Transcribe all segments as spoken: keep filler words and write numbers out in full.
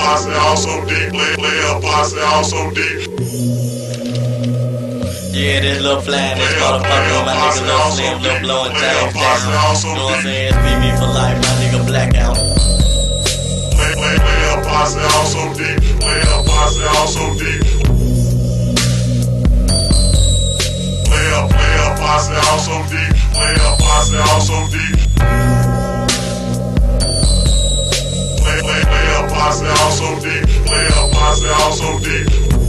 posse also deep, play, play a posse also deep. Yeah, this little flying, this motherfucker, my nigga Lil Slim, Lil Blow and James down. You know what I'm saying? S P V for life, my nigga Blackout. Play, play, play a posse also deep, play a posse also deep. Play a, play a posse also deep, play a posse also deep. Play, play, play a posse also deep, play a posse also deep.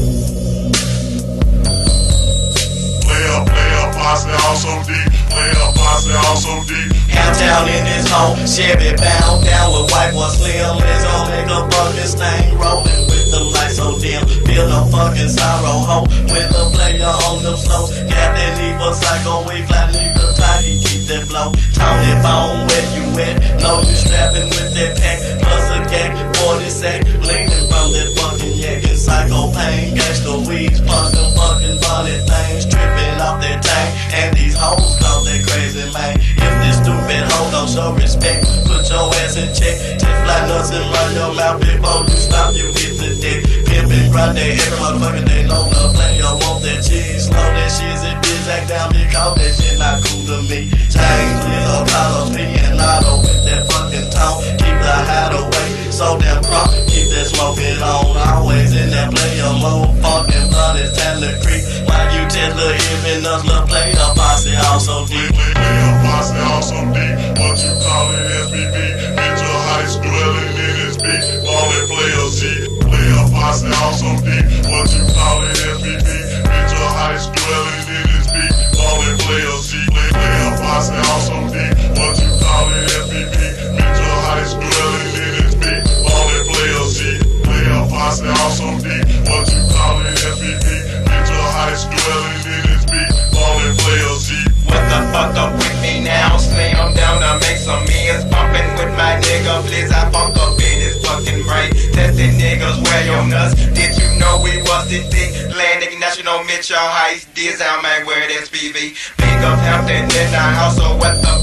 Play a, play a posse also deep, play a posse also deep. Down in this home, Chevy bound down with white boy Slim. Let's go make a fucking stain rolling with the lights so dim. Feel no fucking sorrow home with the player on them slows. Captain leave a psycho, we fly leave the tie, he keep that blow. Tony Bone, where you at? Know you strapping with that pack, plus a gag, forty sack, leaning from that fucking yak. And psycho pain, gangsta weeds, plus them fucking body things, tripping off that tank. And these hoes call that crazy man. If this stupid hoe don't show respect, put your ass in check. Just fly nuts and run your mouth before you stop, you hit the deck. Pimpin' grind that every motherfucker they know the player want that cheese. Slow that shit, it bitch act down because that shit not cool to me. Change little Carlos P and Lotto with that fucking tone. Keep the hideaway so damn crunk, keep that smoking on. Always in that player mode, fucking blood is time to creep. While you tell the even us little player posse also deep. Play, play a posse also deep, what you call it S B B. Bitch a high school dwelling in his beat, ballin' player Z. Play a posse also deep, what you call it S B B. Bitch a high school dwelling in his beat, ballin' player Z. Play, play a posse also deep, what you call it S B B. Bitch a high school dwelling in his beat, ballin' player Z. Play a posse also deep, what you call it S B B. Bitch a high school dwelling in his beat, ballin' player Z. What the fuck up with me now? Slam down to make some ends. Bumpin' with my nigga Blizz. I funk up in his fucking brain. Testing niggas, wear your nuts. Did you know we was this big? Landing National Mitchell Heights. This how man wear this S P V. Big up Hampton in the house, so what the